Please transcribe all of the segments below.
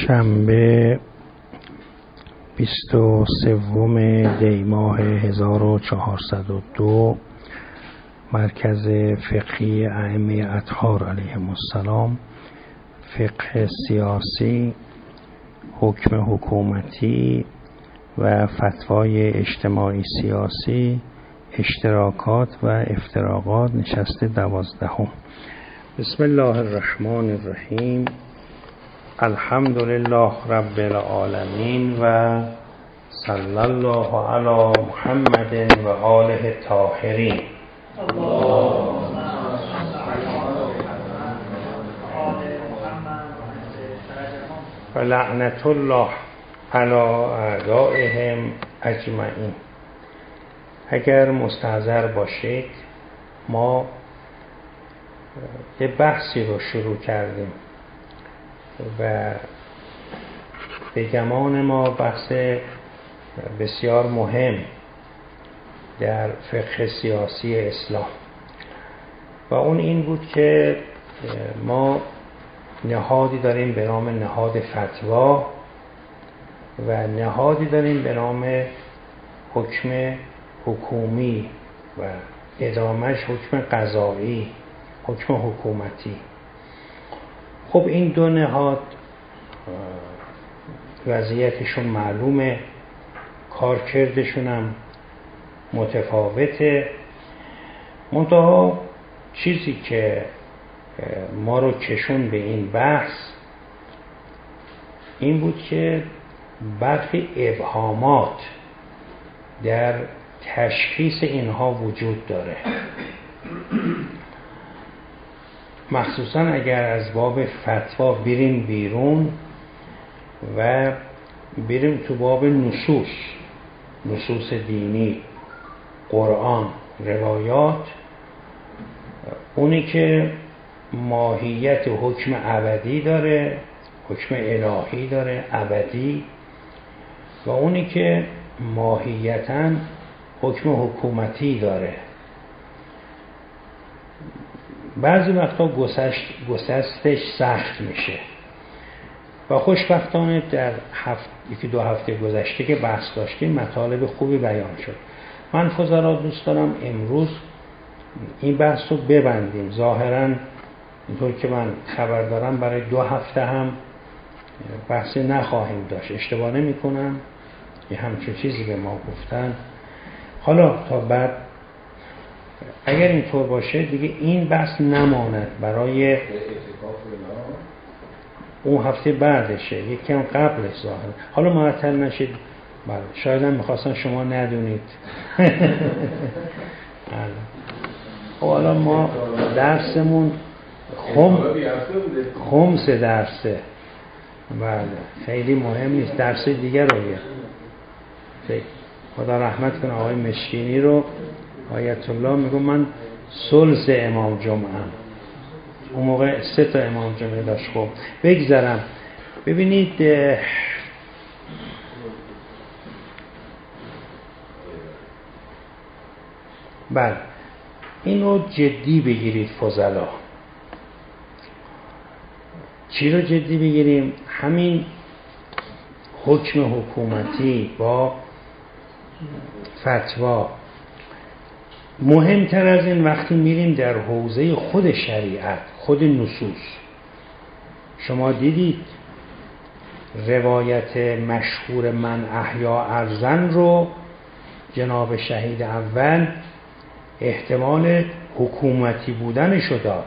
شنبه 23 دی ماه 1402 مرکز فقهی ائمه اطهار علیهم السلام، فقه سیاسی، حکم حکومتی و فتوای اجتماعی سیاسی، اشتراکات و افتراقات، نشست 12. بسم الله الرحمن الرحیم. الحمد لله رب العالمین و صلی الله علی محمد و آله الطاهرین. و لعنت الله علی اعدائهم اجمعین. اگر مستحضر باشید ما یه بحثی رو شروع کردیم و به گمان ما بحث بسیار مهم در فقه سیاسی اسلام و اون این بود که ما نهادی داریم به نام نهاد فتوا و نهادی داریم به نام حکم حکومی و ادامهش حکم قضایی، حکم حکومتی. خب این دو نهاد وضعیتشون معلومه، کارکردشون هم متفاوته. منتها چیزی که ما رو کشون به این بحث این بود که برخی ابهامات در تشخیص اینها وجود داره، مخصوصا اگر از باب فتوا بریم بیرون و بریم تو باب نصوص دینی، قرآن، روایات، اونی که ماهیت حکم ابدی داره، حکم الهی داره ابدی، و اونی که ماهیتاً حکم حکومتی داره. بعضی وقتا گسستش سخت میشه و خوشبختانه در یکی دو هفته گذشته که بحث داشتیم مطالب خوبی بیان شد. من فضلا دوست دارم امروز این بحث رو ببندیم. ظاهراً اینطور که من خبر دارم برای 2 هفته هم بحثی نخواهیم داشت. اشتباه نمی کنم؟ یه همچون چیزی به ما گفتن. حالا تا بعد اگر اینطور باشه دیگه این بحث نماند برای اون هفته بعدشه، یکی هم قبلش ظاهر. حالا معطل نشید. بله، شاید هم میخواستن شما ندونید. حالا ما درسمون خمس درسه. بله، خیلی مهم نیست. درس دیگر رو خدا رحمت کنه آقای مشکینی رو، آیت الله میگم من ثلث امام جمعه هم. اون موقع 3 امام جمعه داشت. خب بگذارم. ببینید بله، این رو جدی بگیرید فضلا. چی رو جدی بگیریم؟ همین حکم حکومتی با فتوا. مهمتر از این وقتی میریم در حوزه خود شریعت، خود نصوص. شما دیدید روایت مشهور من احیا ارضن رو جناب شهید اول احتمال حکومتی بودنشو داد،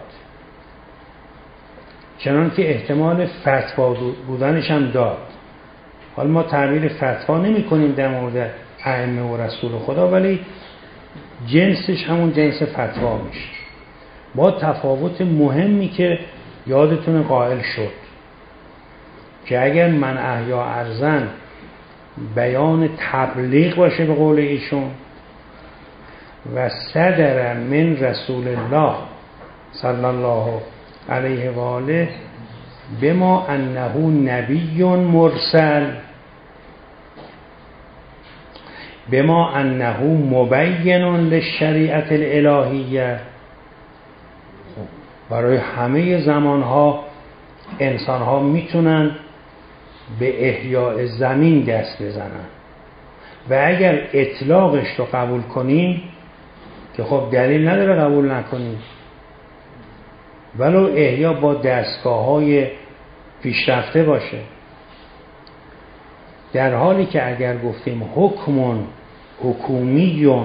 چنان که احتمال فتوا بودنش هم داد. حالا ما تعبیر فتوا نمی کنیم در مورد ائمه و رسول خدا، ولی جنسش همون جنس فتوا میشه، با تفاوت مهمی که یادتون قائل شد که اگر من احیا ارضن بیان تبلیغ باشه به قول ایشون و صدر من رسول الله صلی الله علیه و آله بما انه نبی مرسل بما انه مبین للشریعت الالهیه، برای همه زمانها انسانها میتونن به احیاء زمین دست بزنن و اگر اطلاقش رو قبول کنیم که خب دلیل نداره قبول نکنیم، ولو احیا با دستگاه‌های پیشرفته باشه، در حالی که اگر گفتیم حکمون حکومیون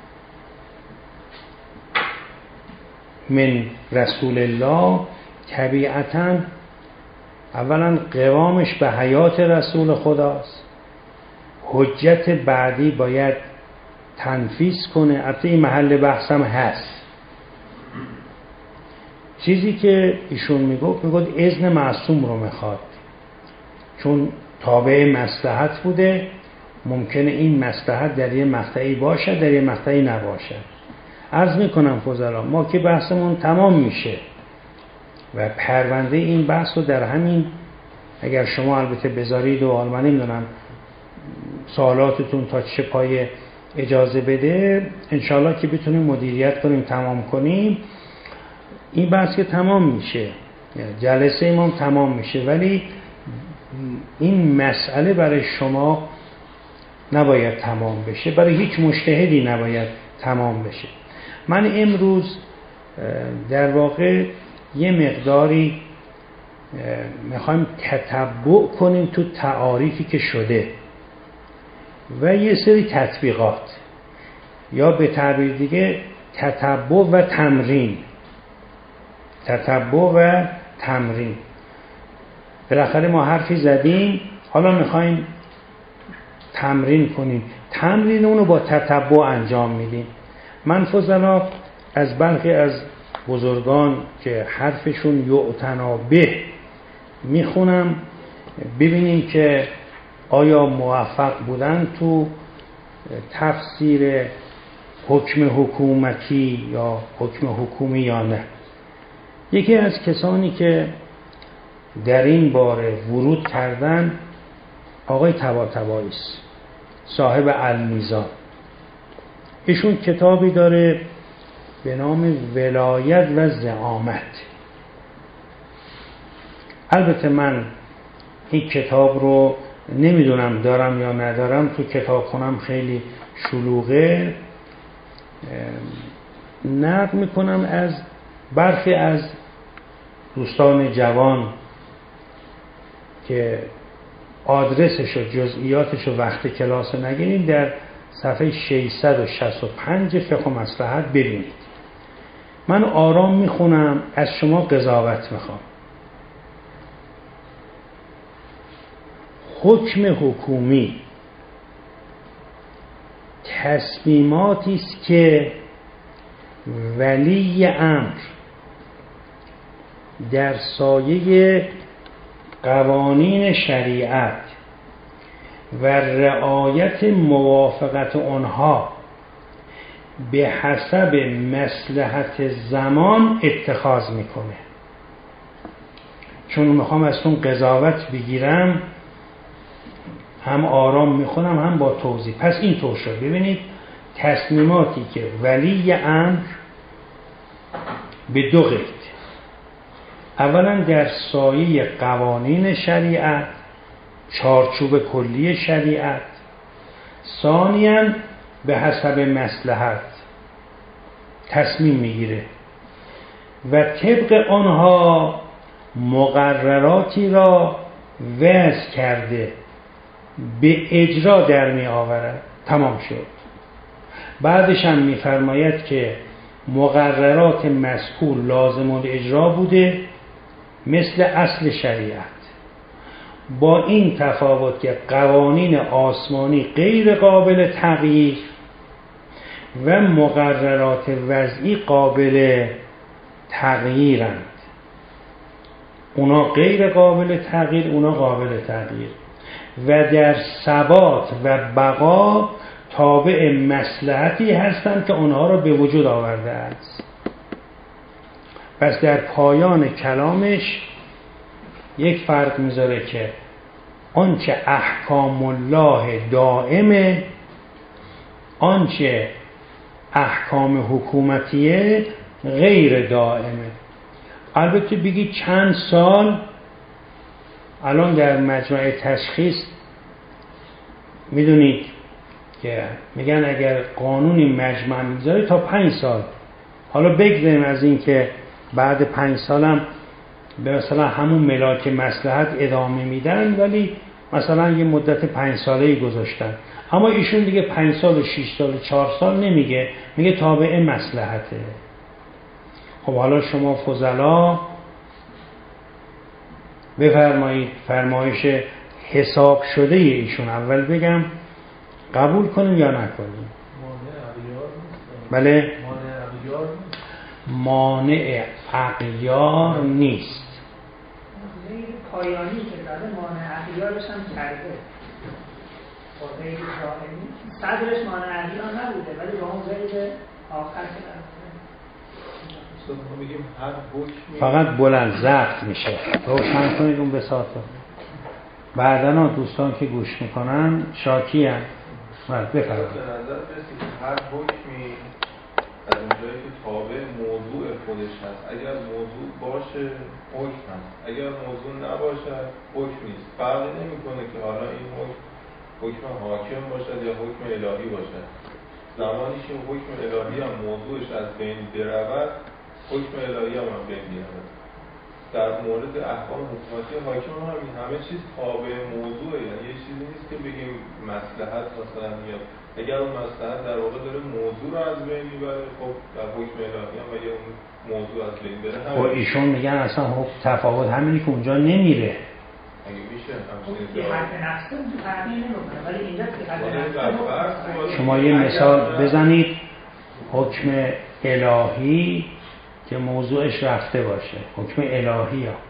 من رسول الله، طبیعتاً اولا قوامش به حیات رسول خداست، حجت بعدی باید تنفیذ کنه. البته این محل بحثم هست. چیزی که ایشون میگفت اذن معصوم رو میخواد، چون تابع مصلحت بوده، ممکنه این مصلحت در یه مقطعی باشه در یه مقطعی نباشه. عرض میکنم فضلا ما که بحثمون تمام میشه و پرونده این بحث رو در همین، اگر شما البته بذارید و من نمیدونم سوالاتتون تا چه پای اجازه بده، انشالله که بتونیم مدیریت کنیم تمام کنیم. این بحث که تمام میشه، جلسه امام تمام میشه، ولی این مسئله برای شما نباید تمام بشه، برای هیچ مجتهدی نباید تمام بشه. من امروز در واقع یه مقداری میخوایم تتبع کنیم تو تعاریفی که شده و یه سری تطبیقات، یا به تعبیر دیگه تتبع و تمرین. تتبع و تمرین. بالاخره ما حرفی زدیم، حالا میخوایم تمرین کنیم. تمرین اونو با تتبع انجام میدیم. من فضلا از برخی از بزرگان که حرفشون یعتنا به میخونم، ببینیم که آیا موفق بودن تو تفسیر حکم حکومتی یا حکم حکومی یا نه. یکی از کسانی که در این باره ورود کردن آقای طباطبایی است، صاحب المیزان. ایشون کتابی داره به نام ولایت و زعامت. البته من این کتاب رو نمیدونم دارم یا ندارم، تو کتابخونم خیلی شلوغه. نقل میکنم از برخی از دوستان جوان که آدرسش و جزئیاتش و وقت کلاس نگیرین، در صفحه 665 فقه و مصلحت ببینید. من آرام میخونم، از شما قضاوت میخوام. حکم حکومی تصمیماتی است که ولی امر در سایه قوانین شریعت و رعایت موافقت آنها به حسب مصلحت زمان اتخاذ میکنه. چون میخوام از اون قضاوت بگیرم، هم آرام میخونم هم با توضیح. پس این طور شد. ببینید تصمیماتی که ولی امر به دو قید، اولا در سایه قوانین شریعت، چارچوب کلی شریعت، ثانیاً به حسب مصلحت تصمیم میگیره و طبق آنها مقرراتی را وضع کرده به اجرا در می آورد. تمام شد. بعدش هم میفرماید که مقررات مذکور لازم الاجرا بوده مثل اصل شریعت، با این تفاوت که قوانین آسمانی غیر قابل تغییر و مقررات وضعی قابل تغییرند. اونا غیر قابل تغییر، اونا قابل تغییر و در ثبات و بقا تابع مصلحتی هستند که اونها را به وجود آورده است. پس در پایان کلامش یک فرق میذاره که آنچه احکام الله دائمه، آنچه احکام حکومتیه غیر دائمه. البته بگی چند سال الان در مجمع تشخیص میدونید که میگن اگر قانونی مجمع میذاره تا 5 سال، حالا بگذاریم از این که بعد 5 سالم به مثلا همون ملاک مصلحت ادامه میدن، ولی مثلا یه مدت 5 ساله‌ای گذاشتن، اما ایشون دیگه 5 سال و 6 سال و 4 سال نمیگه، میگه تابع مصلحته. خب حالا شما فضلا بفرمایید فرمایش حساب شده ایشون اول بگم قبول کنیم یا نکنیم؟ بله؟ مانع اغیار نیست. پایانی که داره مانع اغیارش هم کرده. غیر دائمی صدرش مانع اغیار نبوده، ولی با اون غیر آخر که فقط بلند ضبط میشه. روشن کنید اون بساطه. بعدنا دوستان که گوش میکنن شاکی هم بفرمایید. به نظر رسید که هر حکمی از اونجایی که تابع موضوع خودش هست، اگر موضوع باشه حکم هست، اگر موضوع نباشه حکم نیست. فرقی نمیکنه که حالا این حکم حاکم باشد یا حکم الهی باشد. زمانی که حکم الهی هم موضوعش از بین برود، حکم الهی هم بین میرود. در مورد احکام حکومتی حاکم هم همه چیز تابع موضوعه، یعنی یه چیزی نیست که بگیم مصلحت مثلا میاد. اگر اون مصلحت در واقع داره موضوع رو از بین میبره، خب در حکم الهی هم اگه اون موضوع از بین بره خب ایشون میگن اصلا تفاوت همینی که اونجا نمیره. اگه میشه شما یه مثال بزنید حکم الهی که موضوعش رفته باشه، حکم الهی ها.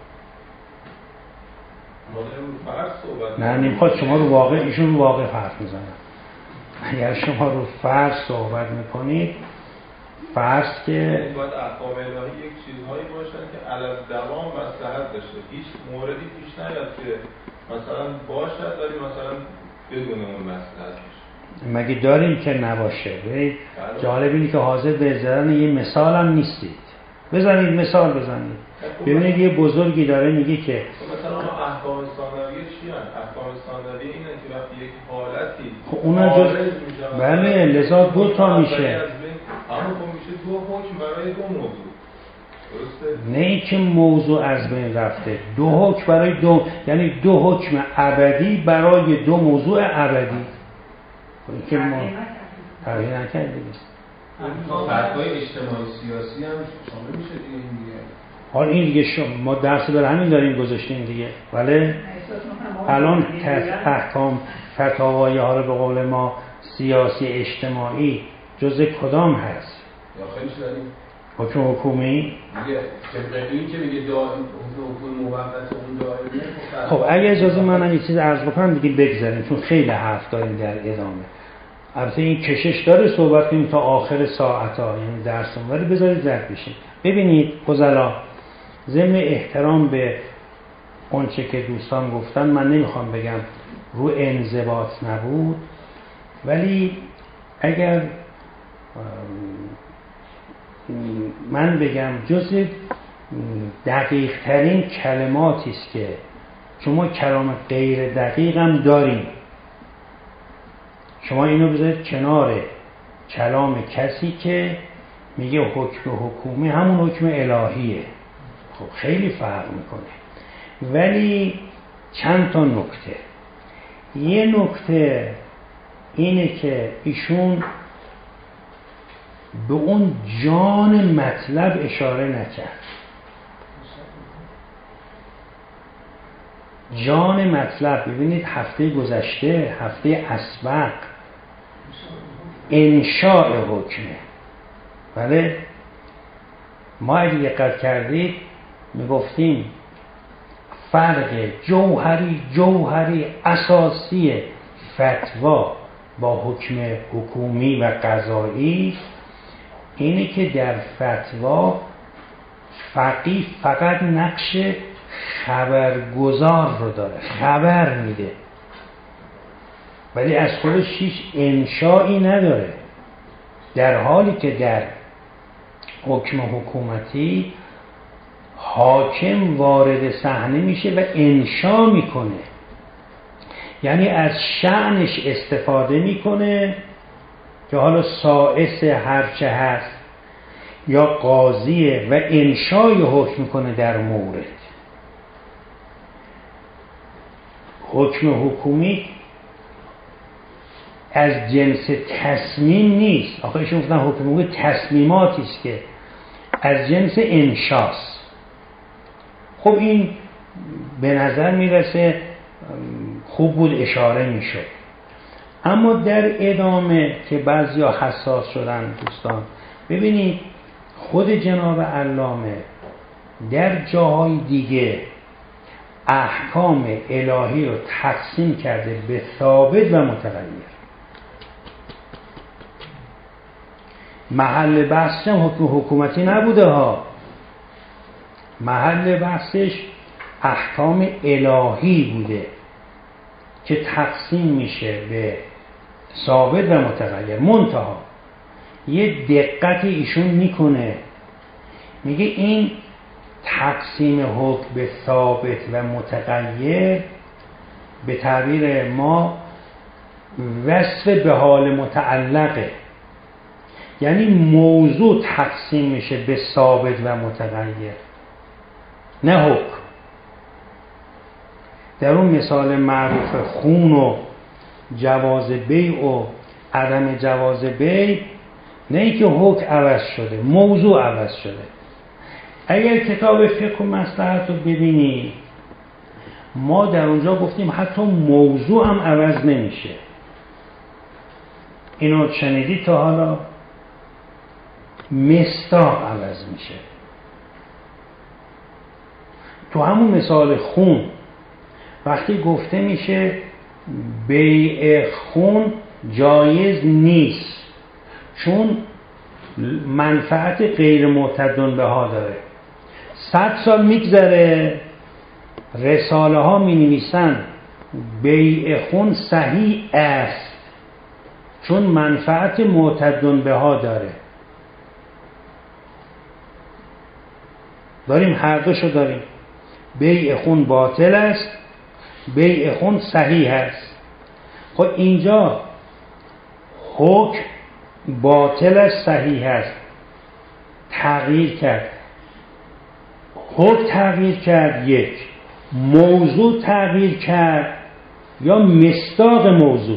نه نمیخواد شما رو واقع، ایشون رو واقع فرض میزنن. اگر شما رو فرض صحبت میکنید، فرض که باید احکام الهی یک چیزهایی باشن که علی دوام مصلحت داشته، هیچ موردی پیش نیاد که مثلا باشد ولی مثلا بدون اون مصلحت باشه. مگه داریم که نباشه؟ جالب اینه که حاضر به ذرن یه مثال هم نیستید. بزنید مثال بزنید. ببینید یه بزرگی داره میگه که مثلا احکام ثانویه چی هست؟ احکام ثانویه اینه که وقتی یک حالتی خب اونا بله لذا دو تا میشه. اما خب میشه دو حکم برای دو موضوع. درسته؟ نه اینکه موضوع از بین رفته، دو حکم برای دو، یعنی دو حکم ابدی برای دو موضوع ابدی. که ما تغییر نکردیم. فتوای اجتماعی سیاسی هم شامل میشه دیگه این دیگه. حالا این دیگه ما درس برای همین داریم گذاشتیم دیگه. بله الان احکام فتاوای حالا به قول ما سیاسی اجتماعی جزء کدام هست؟ داخلش داریم حکم حکومی دیگه طبق این که میگه حکم موقت اون دائمی. خب اگه اجازه منم یه چیز عرض بکنم دیگه بگذاریم، چون خیلی حرف داریم در ادامه. البته این کشش داره صحبت کنیم تا آخر ساعت‌ها، یعنی درسمون، ولی بذارید رد بشیم. ببینید فضلا، ضمن احترام به اونچه که دوستان گفتن، من نمیخوام بگم رو انضباط نبود، ولی اگر من بگم جز دقیق ترین کلماتی است که شما کلام غیر دقیق هم داریم، شما اینو بذارید کنار کلام کسی که میگه حکم حکومی همون حکم الهیه. خب خیلی فرق میکنه. ولی چند تا نکته. یه نکته اینه که ایشون به اون جان مطلب اشاره نکرد. جان مطلب، ببینید هفته گذشته، هفته اسبق، انشاء حکمه. بله ما اگه دقت کردید میگفتیم فرق جوهری اساسی فتوا با حکم حکومی و قضایی اینه که در فتوا فقیه فقط نقش خبرگزار رو داره، خبر میده، ولی از خودش هیچ انشایی نداره. در حالی که در حکم حکومتی حاکم وارد صحنه میشه و انشا میکنه، یعنی از شأنش استفاده میکنه که حالا سائس هرچه هست یا قاضیه و انشای حکم کنه در مورد. حکم حکومی از جنس تصمیم نیست. آخه ایشون گفتن حکم حکومی تصمیماتی است که از جنس انشاست. خب این به نظر میرسه خوب بود اشاره میشد. اما در ادامه که بعضیا حساس شدن دوستان، ببینید خود جناب علامه در جاهای دیگه احکام الهی رو تقسیم کرده به ثابت و متغیر. محل بحثش هم حکم حکومتی نبوده ها، محل بحثش احکام الهی بوده که تقسیم میشه به ثابت و متغیر. منتها یه دقتی ایشون میکنه، میگه این تقسیم حکم به ثابت و متغیر به تعبیر ما وصف به حال متعلقه، یعنی موضوع تقسیم میشه به ثابت و متغیر، نه حکم. در اون مثال معروف خون و جواز بیع و عدم جواز بیع، نه اینکه حکم عوض شده، موضوع عوض شده. اگر کتاب فقه و مصلحت رو ببینید، ما در اونجا گفتیم حتی موضوع هم عوض نمیشه. اینو شنیدید تا حالا؟ مصداق عوض میشه. تو همون مثال خون وقتی گفته میشه بیع خون جایز نیست چون منفعت غیر معتدن بها داره، 100 سال میگذره رساله ها می نویسن بیع خون صحیح است چون منفعت معتدن بها داره. داریم هر دوشو داریم، بیع خون باطل است، بیع خون صحیح است. خب اینجا حکم باطل است صحیح است، تغییر کرد. حکم تغییر کرد، یک موضوع تغییر کرد یا مصداق موضوع.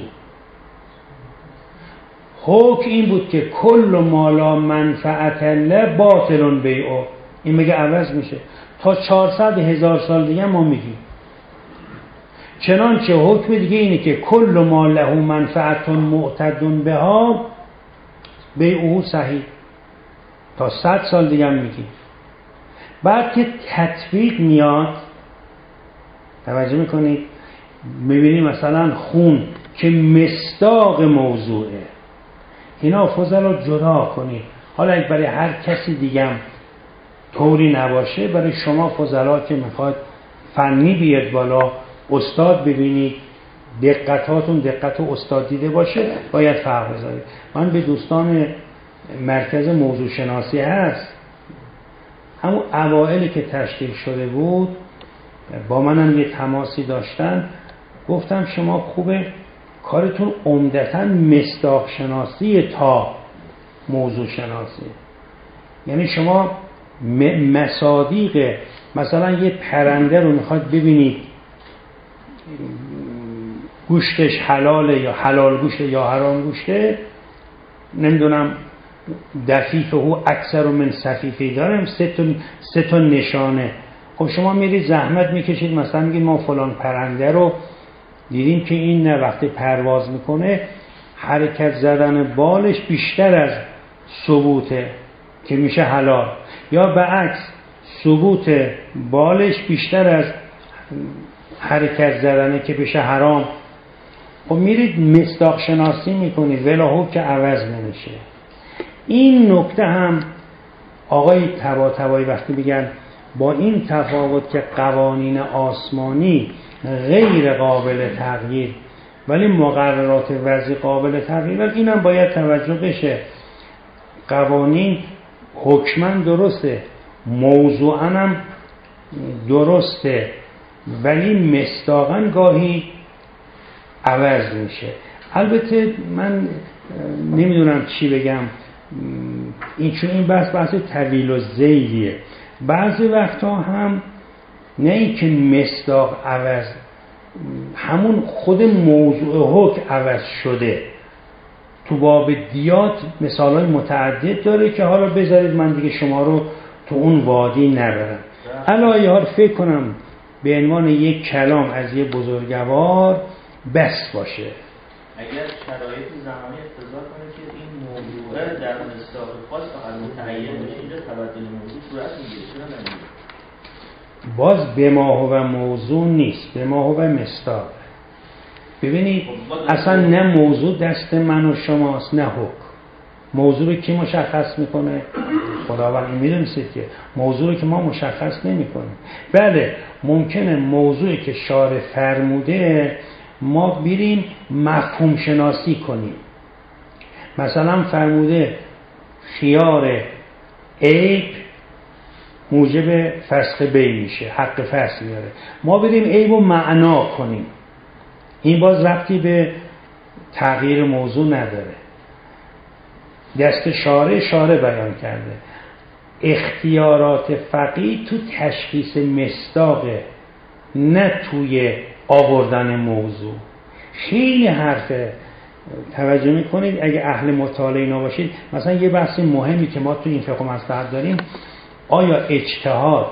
حکم این بود که کل ما لا منفعت له باطل بیعه، این میگه عوض میشه. تا 400,000 سال دیگه ما میگیم چنانچه حکم دیگه اینه که کل ما له منفعت معتدن بها بیعه صحیح، تا 100 سال دیگه هم میگیم. بعد که تطبیق میاد، توجه میکنید، میبینید مثلا خون که مصداق موضوعه، اینا فضلا جدا کنید. حالا اگه برای هر کسی دیگه هم طوری نباشه، برای شما فضلا که میخواد فنی بیاد بالا، استاد ببینید، دقتاتون دقت استاد دیده باشه، باید فرق بذارید. من به دوستان مرکز موضوع شناسی هست، همون اوائلی که تشکیل شده بود با منم یه تماسی داشتن، گفتم شما خوبه کارتون عمدتاً مصداق شناسی تا موضوع شناسی، یعنی شما مصادیق، مثلا یه پرنده رو میخواد ببینید گوشتش حلاله یا حلال گوشته یا حرام گوشته، نمیدونم دفیفه او اکثر من صفیفه دارم، 3 تا نشانه. خب شما میرید زحمت میکشید، مثلا میگید ما فلان پرنده رو دیدیم که این نه وقتی پرواز میکنه حرکت زدن بالش بیشتر از ثبوته که میشه حلال، یا به عکس ثبوت بالش بیشتر از حرکت زدنه که بشه حرام. خب میرید مصداق شناسی میکنید، ولی که عوض نمیشه. این نکته هم آقای طباطبایی وقتی میگن با این تفاوت که قوانین آسمانی غیر قابل تغییر ولی مقررات وضعی قابل تغییر، اینم باید توجه بشه. قوانین حکماً درسته، موضوعاً هم درسته، ولی مصداقاً گاهی عوض میشه. البته من نمیدونم چی بگم، چون این بحث طویل و ذیلیه. بعضی وقتا هم نه اینکه مصداق عوض، همون خود موضوع حکم عوض شده. تو باب دیات مثالای متعدد داره که حالا بذارید من دیگه شما رو تو اون وادی نبرم. علاوه حال فکر کنم به عنوان یک کلام از یه بزرگوار بس باشه. اگر شرایط زمانی اقتضا کنه که این موضوع در مصداق خاص فقط متعین باشه، اینجا تبدل موضوع صورت میگیره، چرا نمیگیره؟ باز به ما هو موضوع نیست، به ما هو مصداق. ببینید اصلا نه موضوع دست من و شماست نه حکم. موضوع رو کی مشخص میکنه؟ خداوند. این میدونستید که موضوع رو که ما مشخص نمیکنیم. بله ممکنه موضوعی که شارع فرموده ما بریم مفهوم شناسی کنیم. مثلا فرموده خیار عیب موجب فسخ بیع میشه، حق فسخ میاره، ما بریم عیب و معنا کنیم. این باز ربطی به تغییر موضوع نداره. دست شارع بیان کرده. اختیارات فقیه تو تشخیص مصداقه، نه توی آوردن موضوع. خیلی حرفه. توجه میکنید اگه اهل مطالعه نباشید، مثلا یه بحث مهمی که ما تو این فقه مصلحت داریم، آیا اجتهاد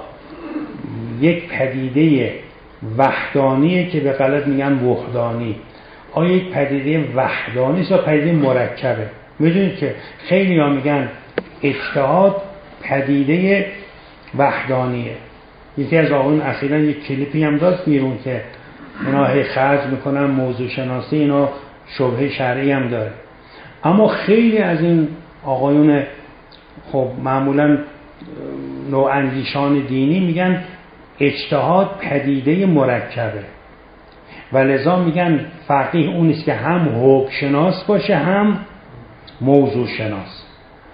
یک پدیده وحدانیه که به غلط میگن وحدانی، آیا یک پدیده وحدانی است یا پدیده مرکبه؟ میدونید که خیلی ها میگن اجتهاد پدیده وحدانیه. یکی از آقایون اخیراً یک کلیپی هم داد بیرون که اینا خرج میکنن موضوع شناسی، اینا شبهه شرعی هم داره. اما خیلی از این آقایون خب معمولاً نواندیشان دینی میگن اجتهاد پدیده مرکبه و لذا میگن فقیه اونیست که هم حکم شناس باشه هم موضوع شناس.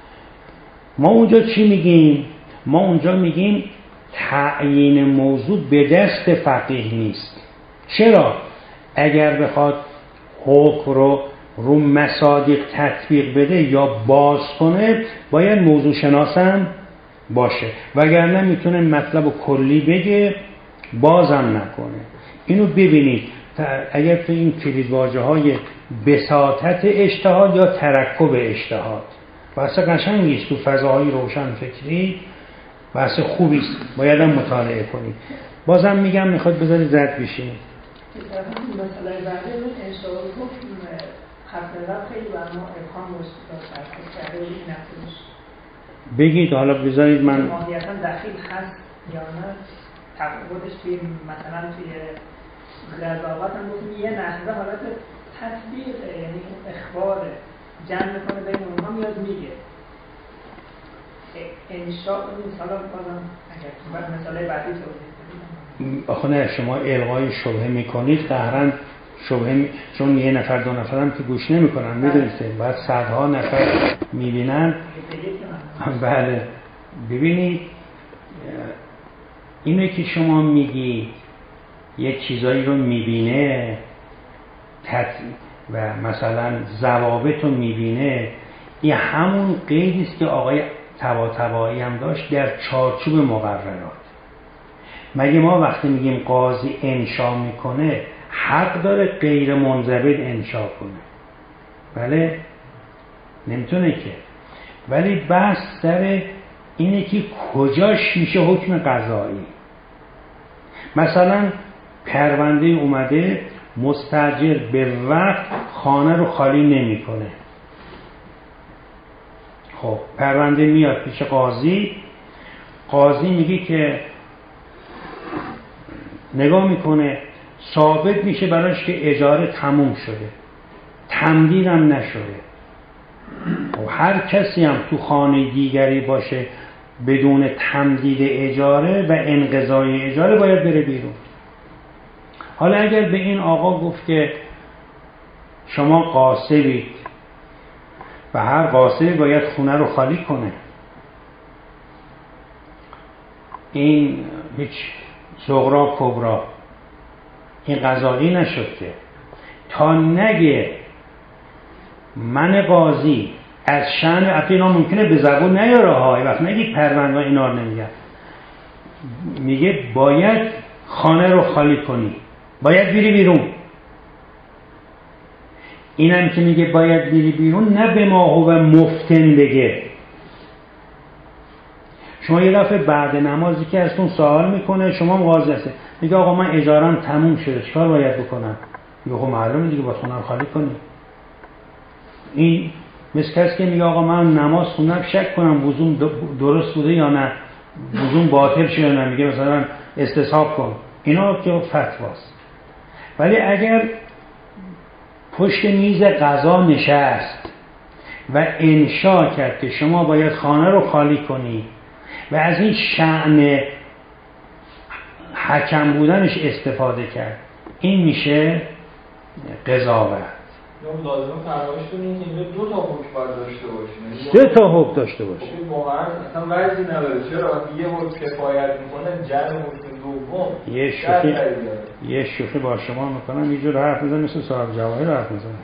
ما اونجا چی میگیم؟ ما اونجا میگیم تعیین موضوع به دست فقیه نیست. چرا؟ اگر بخواد حکم رو مصادیق تطبیق بده یا باز کنه باید موضوع شناس هم باشه، وگرنه میتونه مطلب کلی بگه بازم نکنه. اینو ببینید اگر تو این کلیدواژه های بساطت اجتهاد یا ترکب اجتهاد، بحث قشنگیست تو فضاهای روشن فکری، بحث خوبیست، باید هم مطالعه کنید. بازم میگم میخواد بذارید زد بشینید. مسئله بعدی اون انشاء حکم خطرات خیلی بر ما ابهام کرده این نفسش بگید حالا بذارید من ماهیتا دخیل هست یا نه، تفاوتش توی مثلا توی قضاوت هم گفتیم یه نحوه حالت تطبیقه، یعنی اخباره جمع میکنه بین اونها میاد میگه انشاء مثلا بازم اگر مثاله بعدی توضیح آخه نه شما الغای شبهه میکنید قهرن شبهه چون یه نفر دو نفر هم که گوش نمیکنن میدونید باید صدها نفر میبینن. بله ببینید اینه که شما میگی یک چیزایی رو میبینه و مثلا ضوابط رو میبینه، این همون قیدیست که آقای طباطبایی هم داشت در چارچوب مقررات. مگه ما وقتی میگیم قاضی انشا میکنه حق داره غیر منضبط انشا کنه؟ بله نمیتونه که. ولی بحث سر اینه که کجاش میشه حکم قضایی. مثلا پرونده اومده مستاجر به وقت خانه رو خالی نمیکنه، خب پرونده میاد پیش قاضی، قاضی میگه که نگاه میکنه ثابت میشه براش که اجاره تموم شده، تمدیدم نشده. خب هر کسی هم تو خانه دیگری باشه بدون تمدید اجاره و انقضای اجاره باید بره بیرون. حالا اگر به این آقا گفت که شما غاصبید و هر غاصبی باید خونه رو خالی کنه، این هیچ صغرا کبرا این قضایی نشد که تا نگه من قاضی از شأن افتی اینا ممکنه به زبون نیاره های وقت نگید پرونده اینا رو نمیگن، میگه باید خانه رو خالی کنی، باید بیری بیرون. اینم که میگه باید بیری بیرون نه به ما هو مفتن بگه. شما یه دفعه بعد نمازی که ازتون سوال میکنه شما قاضی هسته میگه آقا من اجارم تموم شده چیکار باید بکنم؟ میگه خب معلومه دیگه باید خونه رو خالی کنی. این مثل کسی که میگه آقا من نماز خوندم شک کنم وضوم درست بوده یا نه، وضوم باطل شده یا نه، میگه مثلا استصحاب کن. اینا که فتواست. ولی اگر پشت میز قضا نشست و انشا کرد که شما باید خانه رو خالی کنی و از این شأن حکم بودنش استفاده کرد، این میشه قضاوت. یا لازمه فرمایشتون این که اینجا 2 تا حکم باید داشته باشیم، 2 تا حکم داشته باشیم. خب واقعا اصلا وجهی نداره. چرا وقتی یه حکم کفایت میکنه جمع حکم دوم یه شوخی با شما میکنم یه جور حرف میزنم مثل صاحب جواهر حرف میزنم.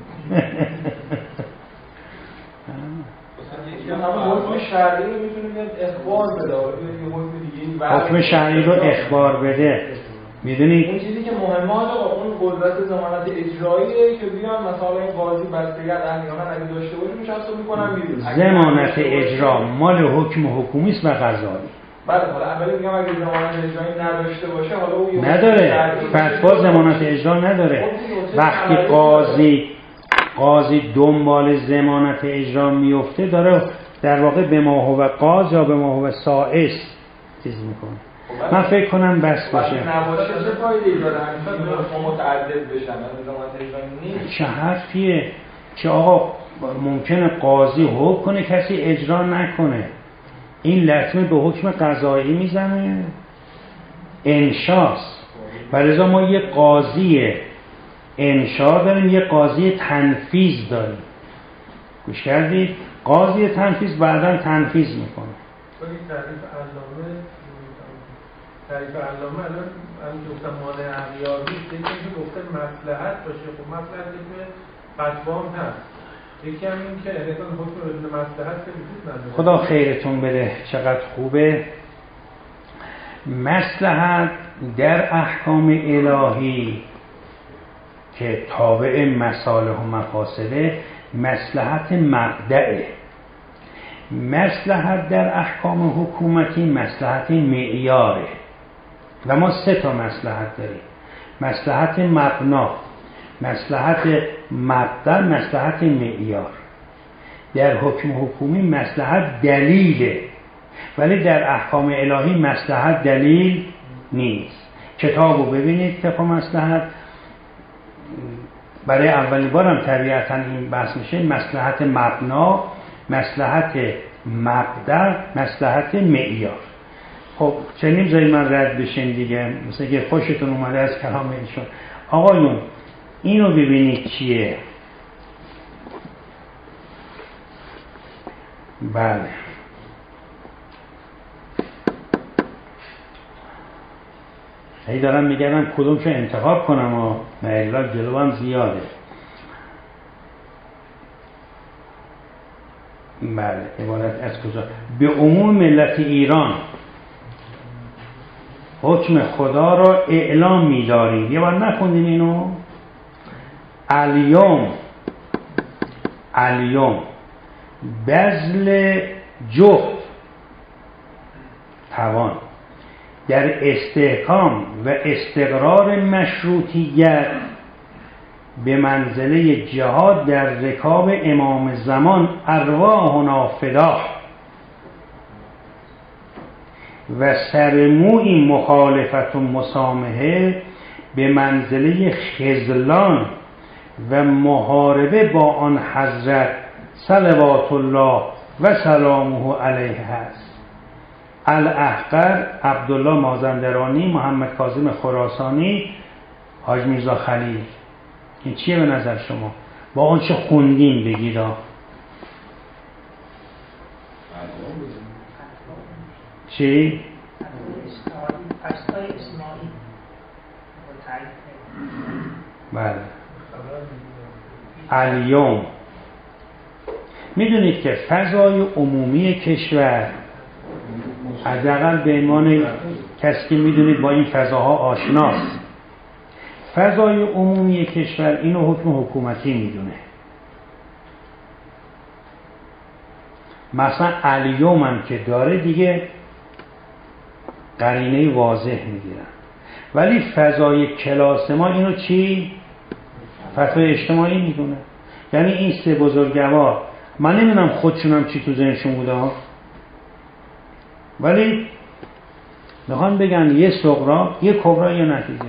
حکم شرعی رو میتونه بیاد اخبار بده، یه حکم دیگه حکم شرعی رو اخبار بده. میدونید اون چیزی که مهمه اون قدرت ضمانت اجراییه که بیان مثلا این قاضی بستگیت احیانا اگه داشته باشه میشستو میکنن بیرون. ضمانت اجرا مال حکم حکومی است و قضایی. بله حالا اولی میگم اگه ضمانت اجرایی نداشته باشه حالا اون نداره، فتوا ضمانت اجرا نداره. وقتی قاضی دنبال ضمانت اجرا میفته داره در واقع به ما هو قاض یا به ما هو سائس چیز میکنه. من فکر کنم بس باشه. نباشه چه فایده‌ای داره همین متعدد بشن ضمانت اجرایی نیست. چه حرفیه که آقا ممکنه قاضی حکم کنه کسی اجرا نکنه. این لطمه به حکم قضایی میزنه، انشاست. ولذا ما یه قاضی انشا داریم یه قاضی تنفیذ داریم. گوش کردید؟ قاضی تنفیذ بعداً تنفیذ میکنه. تعریف علامه الان گفتم مانع اغیار نیست، یکی که گفته مصلحت باشه. خب مصلحت که فتوام هست، یکی هم این که احتمال حکم بدون مصلحت که وجود نداره. خدا خیرتون بده، چقدر خوبه. مصلحت در احکام الهی که تابع مصالح و مفاسده مصلحت مبدأه. مصلحت در احکام حکومتی مصلحت معیاره و ما 3 تا مصلحت داریم: مصلحت مبنا، مصلحت مبدأ، مصلحت معیار. در حکم حکومی مصلحت دلیله ولی در احکام الهی مصلحت دلیل نیست. کتابو ببینید طبق مصلحت برای اولین بارم طبیعتا این بحث میشه: مصلحت مبنا، مصلحت مبدأ، مصلحت معیار. خب چنین جایی من رد بشین دیگه، مثلا که خوشتون اومده از کلام ایشون. آقایون اینو ببینید چیه. بله هی دارم میگردم کدومشو انتخاب کنم و نه جلو هم زیاده. بله عبارت از کجا؟ به عموم ملت ایران حکم خدا را اعلام می‌داریم. یه بار نخوندیم اینو؟ الیوم بذل جهد توان در استحکام و استقرار مشروطیت به منزله جهاد در رکاب امام زمان ارواحنا فدا و سرموی مخالفت و مسامحه به منزله خذلان و محاربه با آن حضرت صلوات الله و سلامه علیه است. الاحقر عبدالله مازندرانی، محمد کاظم خراسانی، حاج میرزا خلیل. این چیه به نظر شما؟ با آنچه خوندین بگید. چی؟ بله. الیوم میدونید که فضای عمومی کشور، حداقل به عنوان کسی که میدونید با این فضاها آشناست، فضای عمومی کشور اینو حکم حکومتی میدونه. مثلا الیوم هم که داره دیگه قرینه واضح میگیرن، ولی فضای کلاس ما اینو چی؟ فتوای اجتماعی میدونه. یعنی این سه بزرگوار، من نمیدونم خودشونم چی تو ذهنشون بوده ها، ولی میخوان بگن یه صغرا، یه کبرا، یه نتیجه.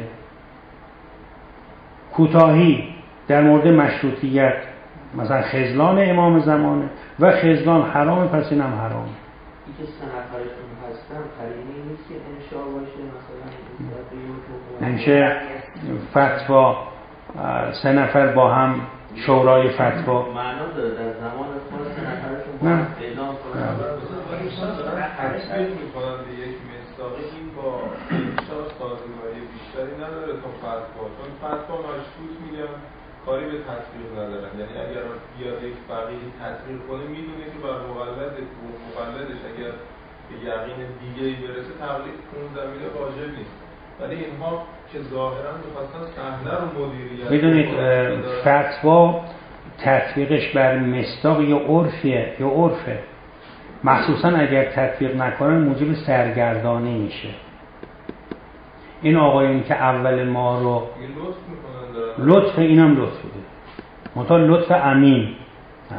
کوتاهی در مورد مشروطیت، مثلا خذلان امام زمانه و خذلان حرام، پس اینم حرامه. این که سه نفرشون هستن قرینه نیست که انشاء باشه، مثلا نمیشه فتوا سه نفر با هم شورای فتوا معنا داره در زمان خاص سه نفرشون با هم اعلام کنن. فکر می‌کنم به یک مصداقی این با انشاء سازگاری بیشتری نداره تا فتوا، چون فتوا مشروط میگن کاری به تطبیق ندارن. یعنی اگر بیاد یک فقیه تطبیق کنه میدونه که بر مقلدش اگر به یقین دیگه‌ای برسه تبلیغ اون زمینه واجب نیست، ولی اینها که ظاهراً می‌خواستن صحنه رو مدیریت. میدونید فتوا تطبیقش بر مصداق یا عرفه، مخصوصا اگر تطبیق نکنن موجب سرگردانی میشه. این آقایون که اول ما رو لطف، اینم لطف بوده، منتها لطف امین. بله.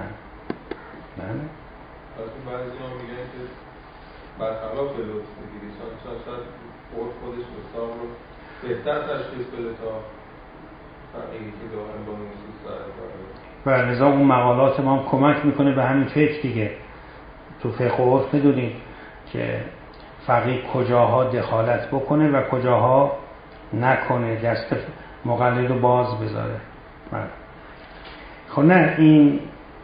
بعضی ها میگن که برخلاف لطف بگیری، شاید خودش مصداق رو بهتر تشخیص بده تا فقیهی که دارن با نصوص سر و لذا اون مقالات ما هم کمک میکنه به همین فکر دیگه. تو فقه و عرف میدونیم که فقیه کجاها دخالت بکنه و کجاها نکنه، دست مقلد رو باز بذاره. خب نه این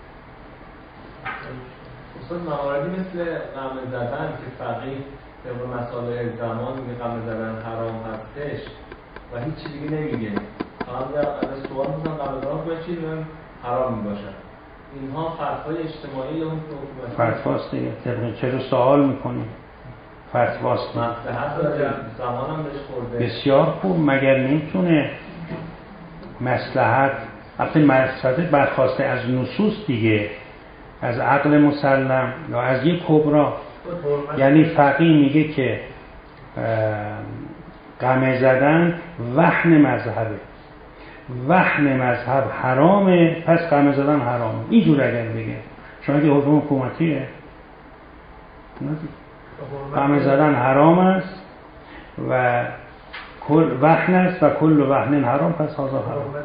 اصلا مواردی مثل قمه زدن که فقیه طبق مسائل زمان میگه قمه زدن حرام هستش و هیچ چیزی دیگه نمیگه. از سوال میکنم قمه زدن باید چی بگن حرام میباشن. اینها فتوای اجتماعی یا حکومتی؟ فتواست دیگه. طبق چرا سوال میکنیم؟ فتواست. مصلحت داره، زمانم بهش خورده. بسیار خوب، مگر نمیتونه مصلحت وقتی مصلحت برخواسته از نصوص دیگه، از عقل مسلم یا از یک کبرا. یعنی فقیه میگه که قمه زدن وهن مذهبه، وهن مذهب حرامه، پس قمه زدن حرامه. اینجور اگر بگه شما که حکم حکومتیه، قمه زدن حرام است و کل وهن است و کل وهن حرام، پس هذا حرام.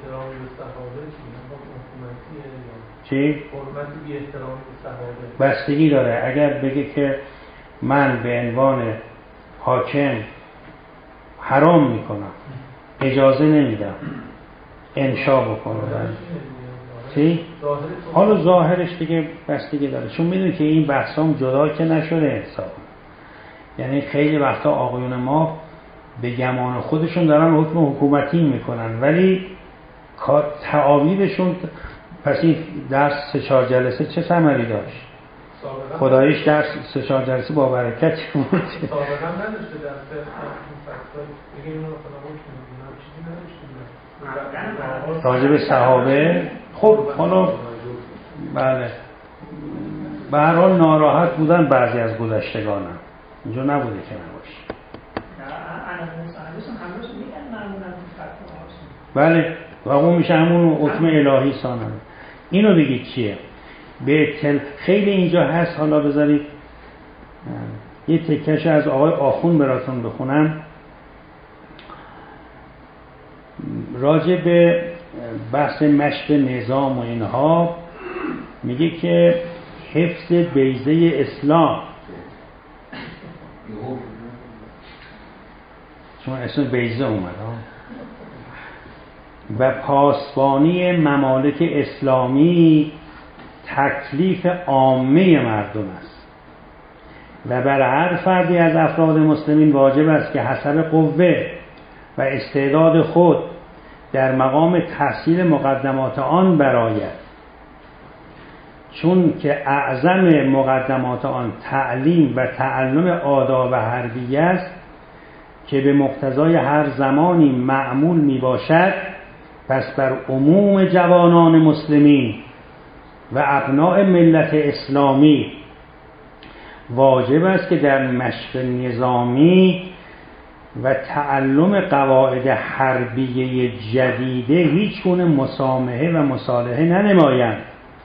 چی؟ حرمت بی احترام به صحابه بستگی داره. اگر بگه که من به عنوان حاکم حرام میکنم، اجازه نمیدم انشا بکنه، چی؟ حالا ظاهرش دیگه بستگی داره، چون میدونی که این بحثام جدا که نشده حساب. یعنی خیلی وقتا آقایون ما به گمان خودشون دارن حکم حکومتی میکنن، ولی تعابیرشون، پس این درس 3-4 جلسه چه ثمری داشت؟ خدایش درس 3-4 جلسه با برکت بود. سابقا نداشته درس دیگه اینو مثلا چیزی نداشته راجب صحابه. خب حالا بله، به هر حال ناراحت بودن بعضی از گذشتگانم، اینجا نبوده که نباشه. بله، و اون میشه همون حکم الهی سانم. اینو بگید چیه؟ خیلی اینجا هست، حالا بذارید یه تکش از آقای آخون براتون بخونم راجع به بحث مشق نظام و اینها. میگه که حفظ بیضه اسلام، چون اسم بیضه اومد و پاسبانی ممالک اسلامی تکلیف عامه مردم است و بر هر فردی از افراد مسلمین واجب است که حسب قوه و استعداد خود در مقام تحصیل مقدمات آن برآید، چون که اعظم مقدمات آن تعلیم و تعلم آداب حربیه است که به مقتضای هر زمانی معمول می باشد. پس بر عموم جوانان مسلمین و ابناء ملت اسلامی واجب است که در مشق نظامی و تعلم قواعد حربیه جدیده هیچ گونه مسامحه و مصالحه ننمایند.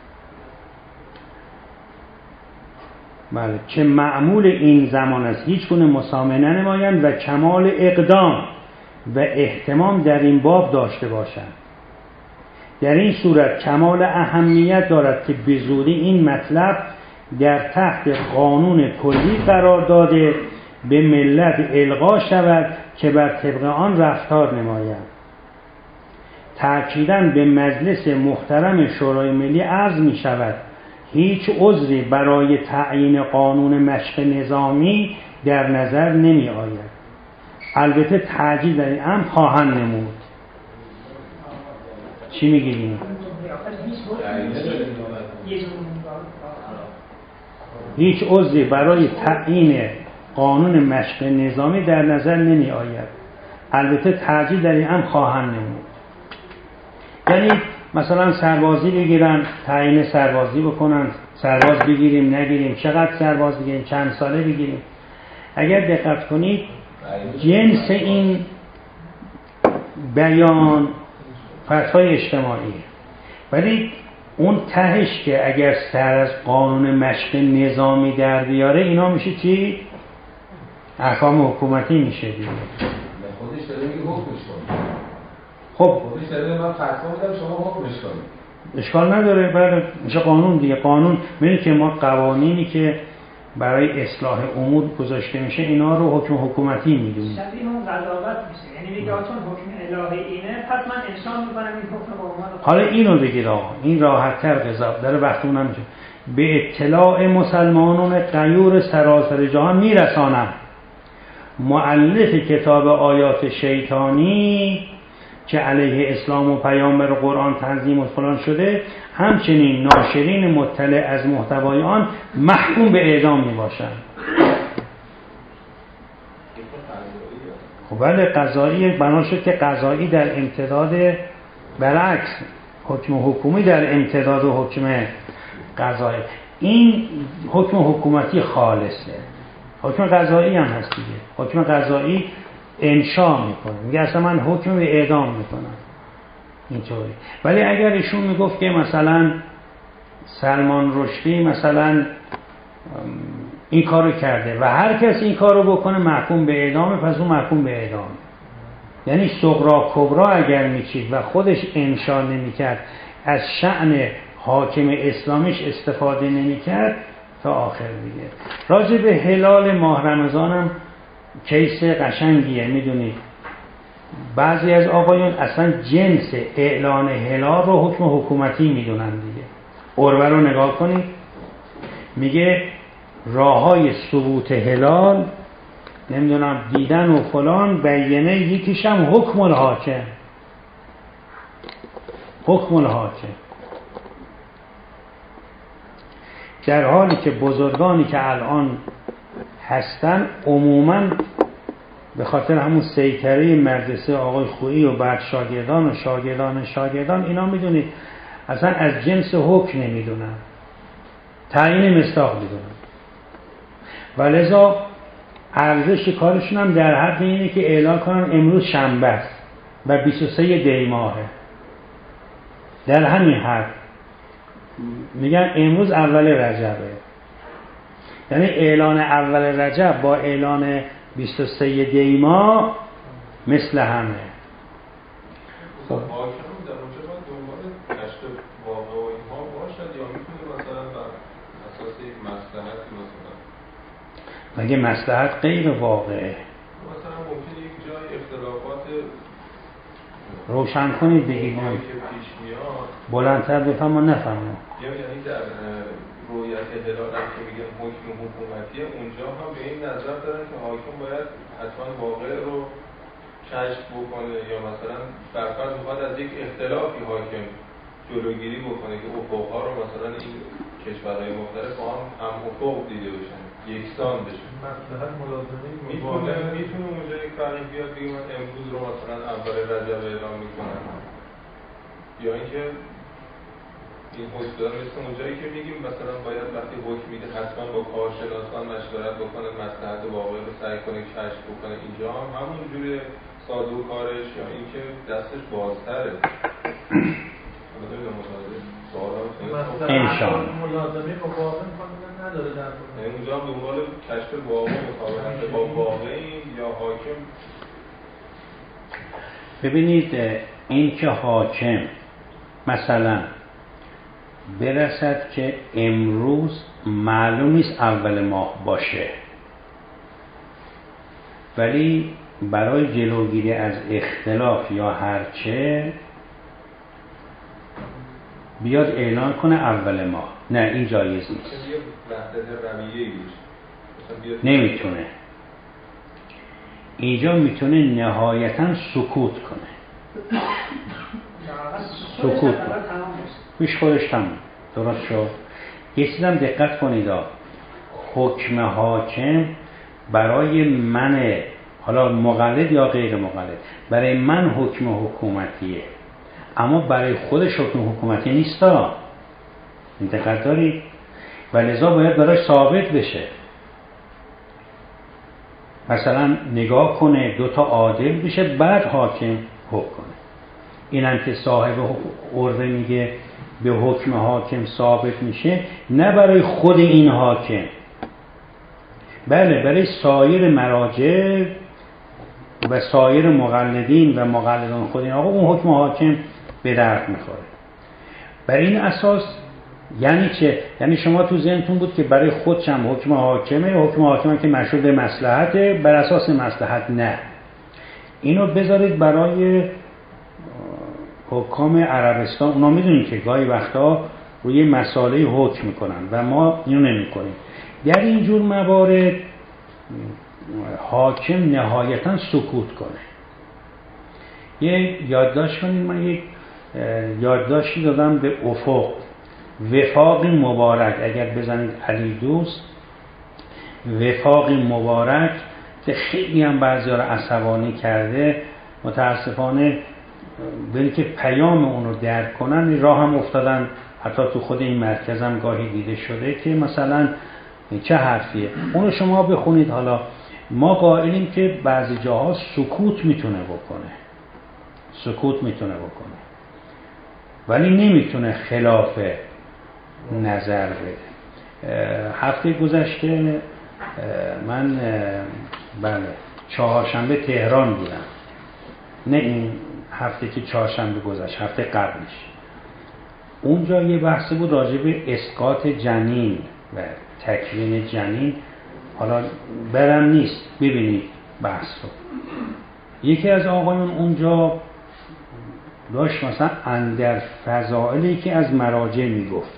بله، که معمول این زمان است هیچ گونه مسامحه ننمایند و کمال اقدام و اهتمام در این باب داشته باشند. در این صورت کمال اهمیت دارد که به زودی این مطلب در تحت قانون کلی قرار داده به ملت القا شود که بر طبق آن رفتار نمایند. تأکیداً به مجلس محترم شورای ملی عرض می شود هیچ عذری برای تعیین قانون مشق نظامی در نظر نمی آید. البته تعجیل در این امر خواهند نمود. چی میگیریم؟ هیچ عذری برای تعیین قانون مشق نظامی در نظر نمی آید. البته تعجیل در این امر خواهند نمود. یعنی مثلا سربازی بگیرن، تعیین سربازی بکنن، سرباز بگیریم نگیریم، چقدر سرباز بگیریم، چند ساله بگیریم. اگر دقت کنید جنس این بیان فتوای اجتماعی، ولی اون تهش که اگر سر از قانون مشق نظامی در بیاره اینا میشه چی؟ احکام حکومتی میشه دیگه. خودش داره میگه حکمش کنید. خب خودش داره من فتوا میدم شما حکمش کنید. اشکال نداره، بعد میشه قانون دیگه. قانون ببینید که ما قوانینی که برای اصلاح امور گذاشته میشه اینا رو حکم حکومتی میدونیم. شبیه اون قضاوت میشه، یعنی میگه چون حکم الهی اینه پس من انشا میکنم این حکم با عنوان. حالا اینو بگید آقا، این راحت‌تر قضاوت داره وقت اونم میشه. به اطلاع مسلمانان غیور سراسر جهان میرسانم مؤلف کتاب آیات شیطانی که علیه اسلام و پیامبر قرآن تنظیم و فلان شده، همچنین ناشرین مطلع از محتوای آن محکوم به اعدام می باشند. خب بله قضایی بنا شد که قضایی در امتداد، برعکس حکم حکومی در امتداد حکم قضایی. این حکم حکومتی خالصه، حکم قضایی هم هست دیگه. حکم قضایی انشا میکنه، میگه اصلا من حکم به اعدام میکنم اینطوری. ولی اگر ایشون میگفت که مثلا سلمان رشدی مثلا این کارو کرده و هر کس این کارو بکنه محکوم به اعدامه، پس اون محکوم به اعدامه. یعنی صغرا کبرا اگر میچید و خودش انشا نمیکرد، از شأن حاکم اسلامیش استفاده نمیکرد تا آخر دیگه. راجع به هلال ماه رمضان هم کیس قشنگیه. میدونید بعضی از آقایون اصلا جنس اعلان هلال رو حکم حکومتی میدونن دیگه. عروه رو نگاه کنید، میگه راههای ثبوت هلال نمیدونم دیدن و فلان بیانه، یکیش هم حکم الحاکم. حکم الحاکم در حالی که بزرگانی که الان هستن عموماً به خاطر همون سیطره مدرسه آقای خویی و بعد شاگردان و شاگردان اینا میدونید اصلا از جنس حکم نمیدونن، تعیین مصداق میدونن. ولذا ارزش کارشون هم در حد اینه که اعلان کنن امروز شنبه است و 23 دی ماهه. در همین حد میگن امروز اول رجبه، یعنی اعلان اول رجب با اعلان 23 دی ماه مثل همه. خب حاکم در اونجا باید دنبال کشف واقع و اینها باشد یا میتونه مثلا بر اساس یک مصلحتی مثلا مگه مصلحت غیر واقعه؟ مثلا ممکنه یک جای اختلافات روشن کنید بگید که پیش میاد بلندتر بفهم ما نفهمم. یعنی در رویت هلال که میگن حکم حکومتیه، اونجا هم به این نظر دارن که حاکم باید حتما واقع رو کشف بکنه یا مثلا برفرض میخواد از یک اختلافی حاکم جلوگیری بکنه که افقها رو مثلا این کشورهای مختلف با هم افق دیده بشن، یکسان بشن. مصلحت ملازمه میتونه اونجا یک فقیه بیاد بگه من امروز رو مثلا اول رجب اعلام میکنم، یا اینکه این حکم دادن مثل اونجایی که میگیم مثلا باید وقتی حکم میده حتما با کارشناسان مشورت بکنه، مصلحت واقعی رو سعی کنه کشف بکنه. اینجا هم همون جوری ساده کارش، یا اینکه دستش بازتره. انشاءالله ملازمه با واقع نداره در واقع. اونجا هم دنبال کشف واقع مطابقت با واقعی یا حاکم. ببینید این که حاکم مثلا برسد که امروز معلوم نیست اول ماه باشه، ولی برای جلوگیری از اختلاف یا هرچه بیاد اعلان کنه اول ماه، نه این جایز نیست. نمیتونه. اینجا میتونه نهایتا سکوت کنه، سکوت کنه پیش خودش تمام. درست شد. یه چیزم دقت کنید، حکم حاکم برای من، حالا مقلد یا غیر مقلد، برای من حکم حکومتیه، اما برای خودش حکم حکومتی نیستا. این دقت دارید؟ و لذا باید برای ثابت بشه. مثلا نگاه کنه دوتا عادل بشه بعد حاکم حکم کنه. اینم که صاحب عرضه میگه به حکم حاکم ثابت میشه، نه برای خود این حاکم، بله برای سایر مراجع و سایر مقلدین و مقلدان خود این آقا اون حکم حاکم به درد میخوره. برای این اساس یعنی چه؟ یعنی شما تو ذهنتون بود که برای خودشم حکم حاکمه، حکم حاکمه که مشروط به مصلحته، بر اساس مصلحت نه. اینو بذارید برای حکام عربستان. اونا میدونید که گاهی وقتا روی مسائل حکم میکنن و ما اینو نمیکنیم. در اینجور موارد حاکم نهایتا سکوت کنه. یه یادداشت کنید، من یک یادداشتی دادم به افق، وفاق مبارک، اگر بزنید علی دوست، وفاق مبارک، که خیلی هم بعضی‌ها رو عصبانی کرده. متاسفانه برای که پیام اون رو درک کنن راه هم افتادن. حتی تو خود این مرکز هم گاهی دیده شده که مثلا چه حرفیه، اونو شما بخونید. حالا ما قائلیم که بعضی جاها سکوت میتونه بکنه، سکوت میتونه بکنه، ولی نمیتونه خلاف نظر بده. هفته گذشته من بله چهارشنبه تهران بودم، نه این هفته که چهارشنبه گذشت، هفته قبلش. اونجا یه بحثی بود راجع به اسقاط جنین و تکوین جنین. حالا برم نیست، ببینید بحث رو. یکی از آقایون اونجا داشت مثلا اندر فضائلی که از مراجع میگفت،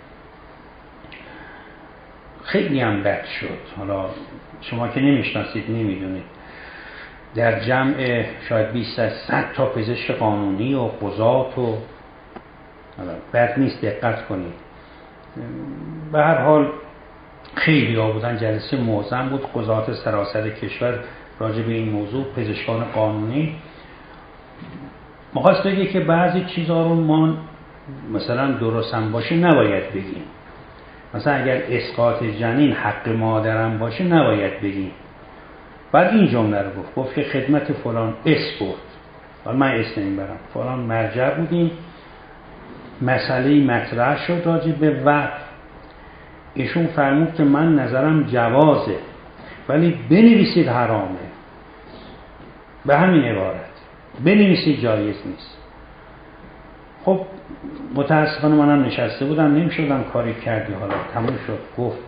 خیلی هم بد شد. حالا شما که نمیشناسید نمیدونید، در جمع شاید 20 از 100 تا پزشک قانونی و قضات و بد نیست، دقت کنید. به هر حال خیلی ها بودن، جلسه معظم بود، قضات سراسر کشور راجع به این موضوع، پزشکان قانونی. مخواست بگه که بعضی چیزا رو ما مثلا درست هم باشه نباید بگیم. مثلا اگر اسقاط جنین حق مادرم باشه نباید بگیم. بعد این جمله رو گفت که خدمت فلان اسپورت، حالا من اسم نمیبرم، فلان مرجع بودیم، مسئله مطرح شد راجع به وقت. ایشون فرمود که من نظرم جوازه ولی بنویسید حرامه، به همین عبارت بنویسید جایز نیست. خب متاسفانه منم نشسته بودم، نمیشدم کاری کردی، حالا تموم شد. گفت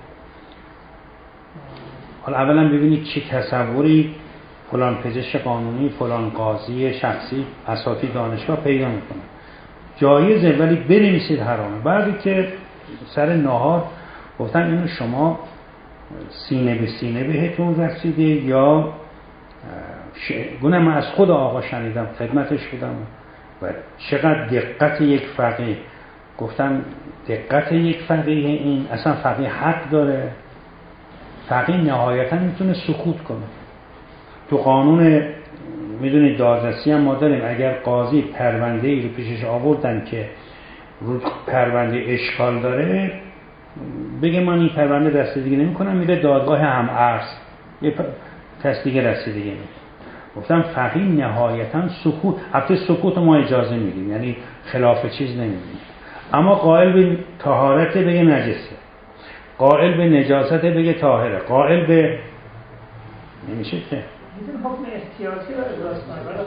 حالا اولا ببینید چه تصوری فلان پزشک قانونی، فلان قاضی شخصی، اساتید دانشگاه پیدا میکنه. جایزه ولی بنویسید حرامه. بعدی که سر نهار گفتن اینو شما سینه به سینه بهتون رسیده یا گونه من از خود آقا شنیدم، خدمتش بودم و چقدر دقت یک فقیه. گفتم دقت یک فقیه این اصلا فقیه حق داره. فقیه نهایتا میتونه سکوت کنه. تو قانون میدونید دادرسی هم ما داریم، اگر قاضی پرونده ای رو پیشش آوردن که رو پرونده اشکال داره، بگه من این پرونده رسیدگی نمی کنم، میره دادگاه هم عرض یه کس دیگه رسیدگی میکنه. گفتم فقیه نهایتا سکوت، البته سکوت ما اجازه میدیم، یعنی خلاف چیز نمیدیم، اما قائل به طهارت بگه نجسه، قائل به نجاست بگه طاهره، قائل به نمیشه که حکم احتیاطی رو ابراز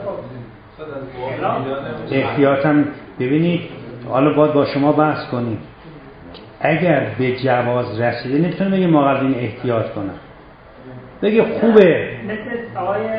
کنه. خب احتیاطم ببینید، حالا باید با شما بحث کنیم. اگر به جواز رسیده نمیتونه بگه مقدم احتیاط کنم، بگه خوبه. مثل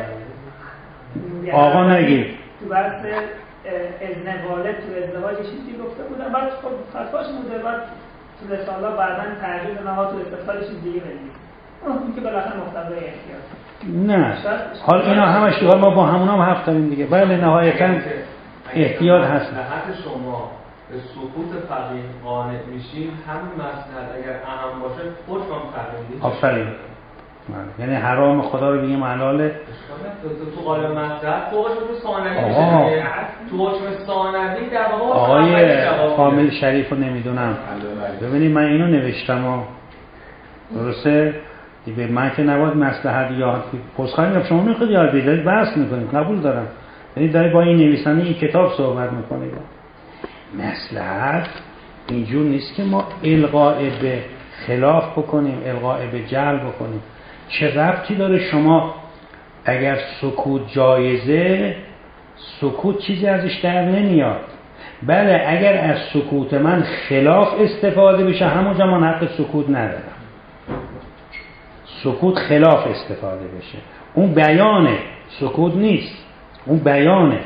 آقا نگید تو بحث اذن والد تو ازدواج چیزی گفته بودن، بعد خب فتواش بوده، بعد تو رساله بعداً تغییر دادن، تو استفاده چیز دیگه بدید. اون که بالاخره مقتضای احتیاط. نه حال اینا همش دیگه ما با همونا هم حق داریم دیگه. بله نهایتاً احتیاط هست. مصلحت شما به سکوت فقیه قانع میشین، همین مصلحت اگر اهم باشه حکم فقیه نیست. آفرین. یعنی حرام خدا رو بگیم حلاله. تو قالب مصلحت فوقش تو ثانوی میشه. تو حکم ثانوی در واقع آقای کامل شریف رو نمیدونم. ببینید من اینو نوشتم درسته؟ به من که نباید مصلحت یا پسخایی میگم، شما میخواید یاد بدید بحث میکنید، قبول دارم. یعنی دارید با این نویسنده این کتاب صحبت میکنید. مصلحت اینجور نیست که ما القاء به خلاف بکنیم، القاء به جعل بکنیم. چه ربطی داره شما اگر سکوت جایزه، سکوت چیزی ازش در نمیاد. بله اگر از سکوت من خلاف استفاده بشه، همونجا من حق سکوت ندارم. سکوت خلاف استفاده بشه، اون بیانه، سکوت نیست، اون بیانه.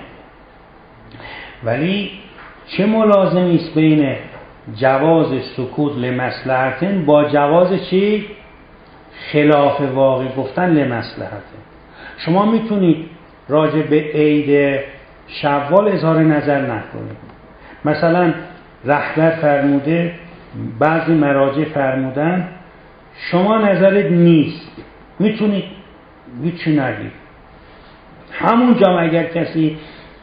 ولی چه ملازمی است بین جواز سکوت لمصلحتن با جواز چی؟ خلاف واقع گفتن لمصلحتن. شما میتونید راجع به عید شوال اظهار نظر نکنید. مثلا رهبر فرموده، بعضی مراجع فرمودن، شما نظرت نیست، میتونید هیچی نگید. همونجا اگر کسی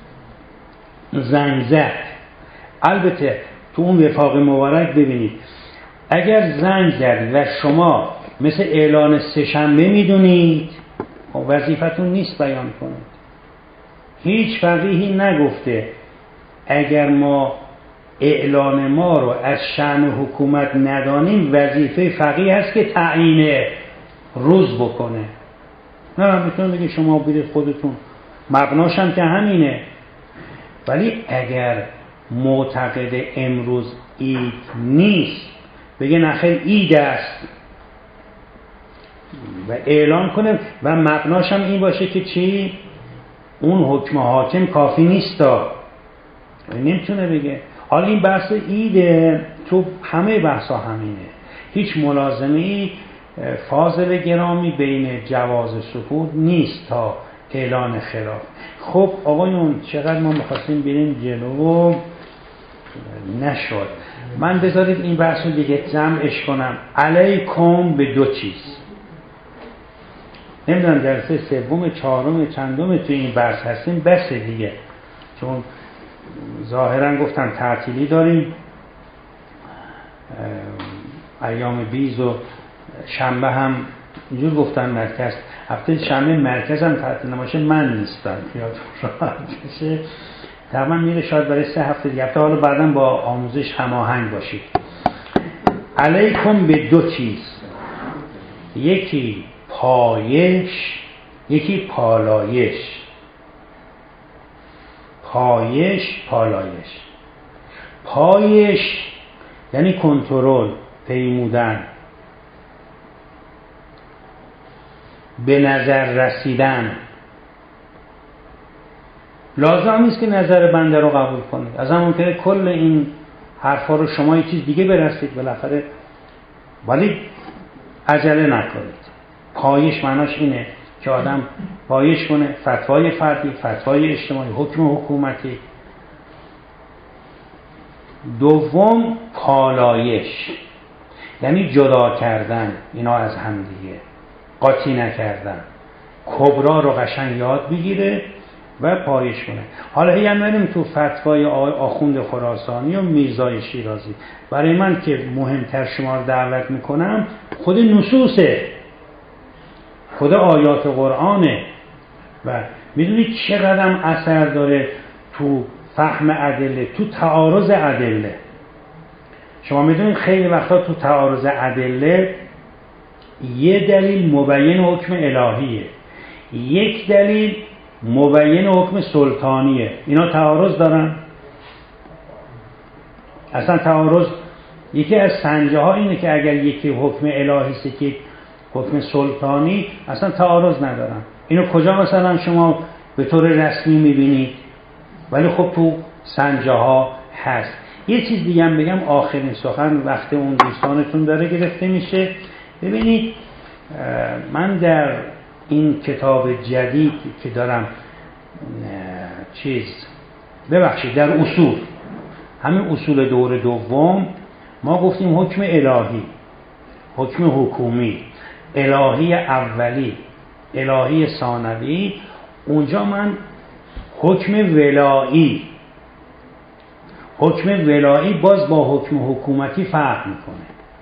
زنگ زد، البته تو اون وفاق مبارک ببینید، اگر زنگ زد و شما مثل اعلان سه‌شنبه میدونید، وظیفتون نیست بیان کنید. هیچ فقیهی نگفته اگر ما اعلان ما رو از شأن حکومت ندانیم، وظیفه فقیه هست که تعیین روز بکنه. نه میتونه بگه شما برید خودتون، مبناشم که همینه. ولی اگر معتقد امروز عید نیست، بگه نخیر عید است و اعلان کنه و مبناشم این باشه که چی؟ اون حکم حاکم کافی نیست، نمیتونه بگه. حالا این بحث عیده، تو همه بحثا همینه، هیچ ملازمه‌ای فاضل گرامی بین جواز سکوت نیست تا اعلان خلاف. خب آقایون چقدر ما می‌خواستیم بریم جلو نشد. من بذارید این بحث رو دیگه جمعش کنم. علیکم به دو چیز. نمیدونم جلسه سوم چهارم چندم توی این بحث هستیم، بس دیگه، چون ظاهرا گفتم تعطیلی داریم، ایام بیز و شنبه هم اینجور گفتن مرکز، هفته شنبه مرکز هم تعطیل نباشه من نیستم، خیالتون راحت بشه. تقریبا میره شاید برای 3 هفته دیگه، حالا بعداً با آموزش هماهنگ باشید. علیکم به دو چیز، یکی پایش، یکی پالایش. پایش، پالایش. پایش یعنی کنترل، پیمودن، به نظر رسیدن. لازم نیست که نظر بنده رو قبول کنید، از همون که کل این حرفا رو شما یه چیز دیگه برسید بالاخره، ولی عجله نکنید. پایش معناش اینه که آدم پایش کنه، فتوای فردی، فتوای اجتماعی، حکم حکومتی. دوم پالایش، یعنی جدا کردن اینا از همدیگه، قاطی نکردن، کبرا رو قشنگ یاد بگیره و پایش کنه. حالا هم بریم تو فتوای آخوند خراسانی و میرزای شیرازی. برای من که مهمتر شما رو دعوت میکنم خود نصوصه، خود آیات قرآنه و میدونید چقدر اثر داره تو فهم ادله، تو تعارض ادله. شما میدونید خیلی وقتا تو تعارض ادله یه دلیل مبین حکم الهیه، یک دلیل مبین حکم سلطانیه. اینا تعارض دارن؟ اصلا تعارض، یکی از سنجه ها اینه که اگر یکی حکم الهی است که حکم سلطانی، اصلا تعارض ندارن. اینو کجا مثلا شما به طور رسمی میبینید؟ ولی خب تو سنجه ها هست. یه چیز دیگه هم بگم آخرین سخن، وقت اون دوستانتون داره گرفته میشه. ببینید من در این کتاب جدید که دارم در اصول، همین اصول دور دوم، ما گفتیم حکم الهی، حکم حکومی، الهی اولی، الهی ثانوی. اونجا من حکم ولایی، حکم ولایی باز با حکم حکومتی فرق میکنه.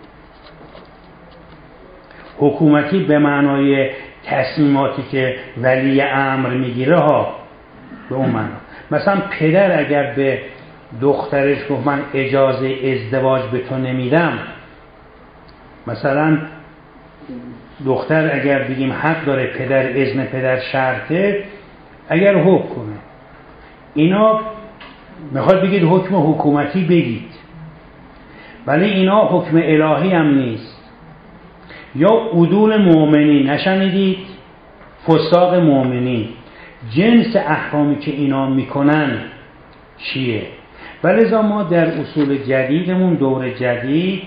حکومتی به معنای تصمیماتی که ولی امر میگیره ها، به اون معنا. مثلا پدر اگر به دخترش گفت من اجازه ازدواج به تو نمیدم، مثلا دختر اگر بگیم حق داره، پدر اذن پدر شرطه، اگر حکم کنه، اینا میخواد بگید حکم حکومتی بگید، ولی اینا حکم الهی هم نیست. یا عدول مؤمنین، نشنیدید؟ فساق مؤمنین، جنس احکامی که اینا میکنن چیه؟ ولذا ما در اصول جدیدمون، دور جدید،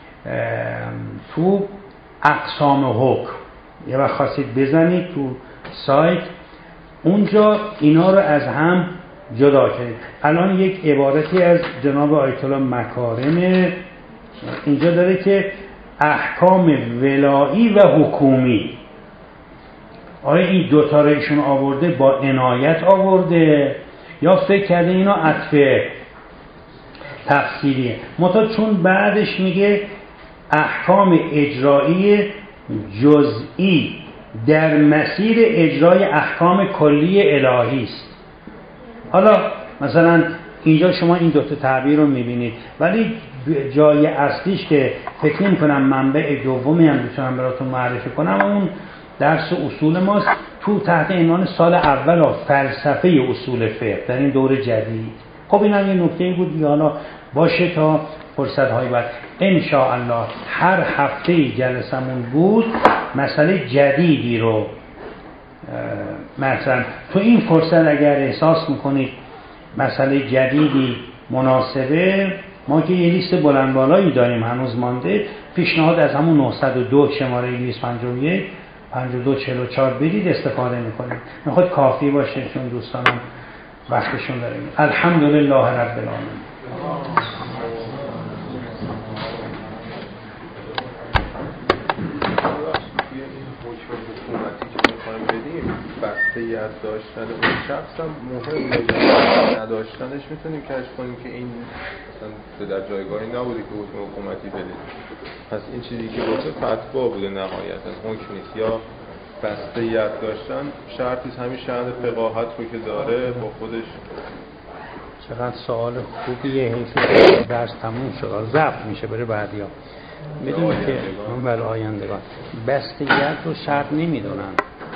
تو اقسام حکم یه وقت خواستید بزنید تو سایت، اونجا اینا رو از هم جدا کنید. الان یک عبارتی از جناب آیت الله مکارم اینجا داره که احکام ولایی و حکومی. آیا این دوتا رو ایشون آورده با عنایت آورده یا فکر کرده اینا عطف تفسیریه؟ چون بعدش میگه احکام اجرایی جزئی در مسیر اجرای احکام کلی الهی است. حالا مثلا اینجا شما این دوتا تعبیر رو میبینید، ولی جای اصلیش که فکر نمی کنم منبع دومی هم میتونم براتون معرفی کنم، اون درس اصول ماست تو تحت عنوان سال اول فلسفه اصول فقه در این دور جدید. خب این هم یه نکته بود دیگه. حالا باشه تا فرصت های بعد ان شاء الله هر هفته جلسمون بود مسئله جدیدی رو مثلا تو این فرصت اگر احساس میکنید مسئله جدیدی مناسبه، ما که یه لیست بلند بالایی داریم هنوز مانده، پیشنهاد از همون 902 شماره 251 5244 بدید استفاده میکنید. میخواد کافی باشه چون دوستانم وقتشون داره. الحمدلله رب العالمین. بسته‌یت داشتن اون شخص هم مهمه، نداشتنش میتونیم کشف کنیم که این مثلا در جایگاهی نبوده که حکم حکومتی بده. پس این چیزی که گفته فتوا بوده نهایتا، حکم نیست. یا بسته‌یت داشتن شرطی همین شأن فقاهت رو که داره با خودش. چقدر سوال خوبیه. حیث درس تموم شد ضبط میشه برای بعدیا. میدونید که من برای آیندگان بسته‌یت رو شرط نمیدونن.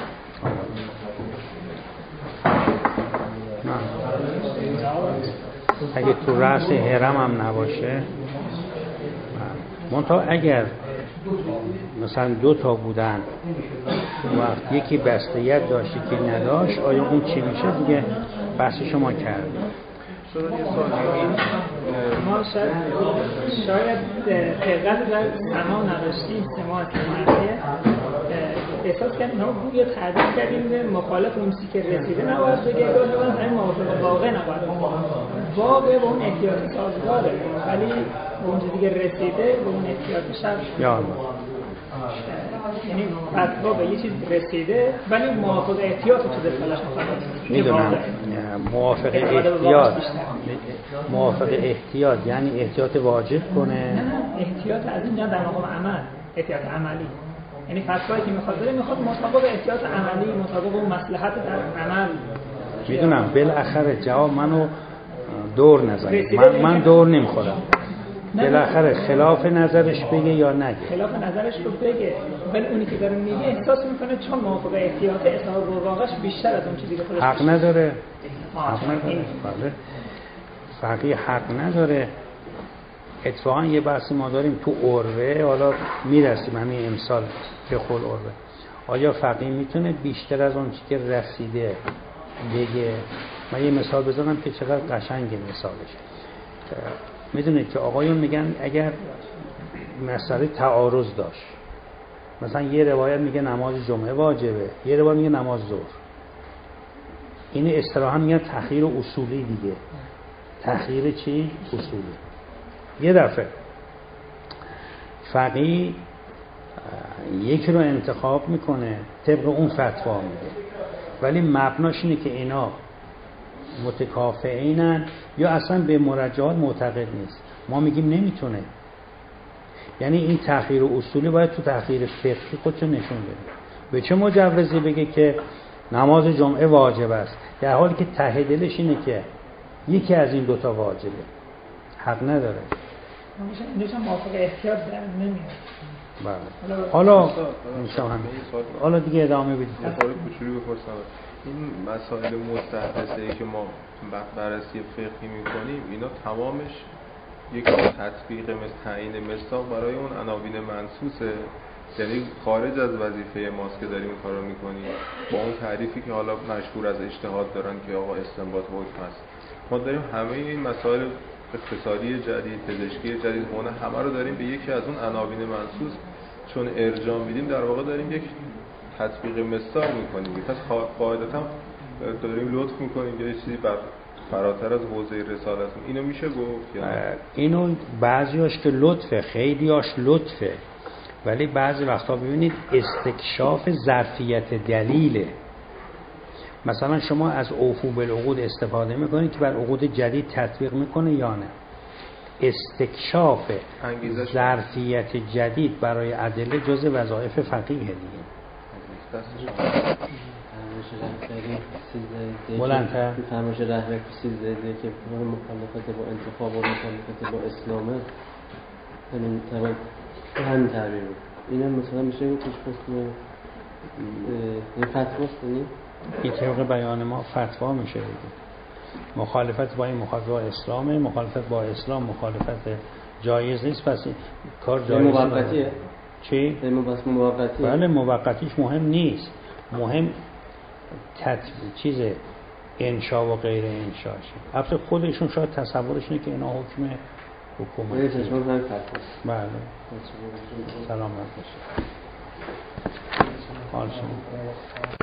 اگه تو رأس حرم هم نباشه، منتها اگر مثلا 2 تا بودن وقت یکی بسته‌یت داشتی که نداشت، آیا اون چی میشه دیگه؟ بحث شما کردیم. ما شاید خلقت در سما نداشتیم، سما سماعیه احساس کردیم ما یه تعبیر کردیم به مخالف اون چیزی که رسیده نباید بگه گاهی همین موافق واقع نباید واقع به اون احتیاط سازگاره ولی به اون چیزی که رسیده به اون احتیاط شرط یعنی فتوا به یه چیز رسیده ولی موافق احتیاط تو دستش میدونم موافق احتیاط یعنی احتیاط واجب کنه احتیاط از اینجا در مقام عمل احتیاط عملی یعنی فتوایی که میخواد بده میخواد مطابق احتیاط عملی مطابق اون مصلحت در عمل میدونم بالاخره جواب منو دور نزنید من دور نمیخورم بالاخره خلاف نظرش بگه یا نگه خلاف نظرش رو بگه ولی اونی که داره میگه احساس میکنه چون موافق احتیاط اصحاب واقعش بیشتر از اون چیزی که خودش حق نداره بله فقیه حق نداره اتفاقا یه بحثی ما داریم تو عروه حالا میرسیم همین امسال به خود عروه آیا فقیه میتونه بیشتر از اون چیزی که رسیده بگه من یه مثال بزنم که چقدر قشنگه مثالش میدونید که آقایون میگن اگر مسئله تعارض داشت مثلا یه روایت میگه نماز جمعه واجبه یه روایت میگه نماز ظهر این اصطلاحاً میگن تخییر اصولی دیگه تخییر چی؟ اصولی یه دفعه فقیه یکی رو انتخاب میکنه طبق اون فتوا میده ولی مبناش اینه که اینا متکافئینن یا اصلا به مرجعات معتقد نیست ما میگیم نمیتونه یعنی این تخییر اصولی باید تو تخییر فقهی خودشو نشون بده به چه مجوزی بگه که نماز جمعه واجب است در حالی که ته دلش اینه که یکی از این دوتا واجبه حق نداره اینجا موافق احتیاط در نمیاد حالا دیگه ادامه بدید یه سوال کوچولی بپرسم این مسائل مستحدثه‌ای که ما بررسی فقهی میکنیم اینا تمامش یک تطبیق مثل تعیین مصداق برای اون عناوین منصوصه یعنی خارج از وظیفه ماست که داریم این کارو میکنیم با اون تعریفی که حالا مشهور از اجتهاد دارن که آقا استنباط حکم هست ما داریم همه این مسائل اقتصادی جدید پزشکی جدید همه رو داریم به یکی از اون عناوین منصوص چون ارجاع میدیم در واقع داریم یک تطبیق مصداق میکنیم پس قاعدتا داریم لطف میکنیم یه چیزی فراتر از حوزه رسالت اینو میشه گفت یا اینو بعضیاش که لطفه خیلیاش لطفه ولی بعضی وقتا ببینید استکشاف ظرفیت دلیله مثلا شما از اوفو بالعقود استفاده میکنید که بر عقود جدید تطبیق میکنه یا نه استکشاف ظرفیت جدید برای ادله جزء وظایف فقیه دیگه بلندتر فرمایش رهبر کسی که مخالفت با انتخاب و مخالفت با اسلامه همین هم تعبیر بود اینم مثلا میشه گفتش این فتواست این طبق بیان ما فتوا میشه دیگه مخالفت با این مخالفت با اسلامه مخالفت با اسلام مخالفت جایز نیست پس این کار جایز نیست موقتیه چی؟ موقتیه بله موقتیش مهم نیست مهم چیز انشا و غیر انشاشه البته خودشون شاید تصورش اینه که اینا حکم حکومتی بله سلامت باشه حال شما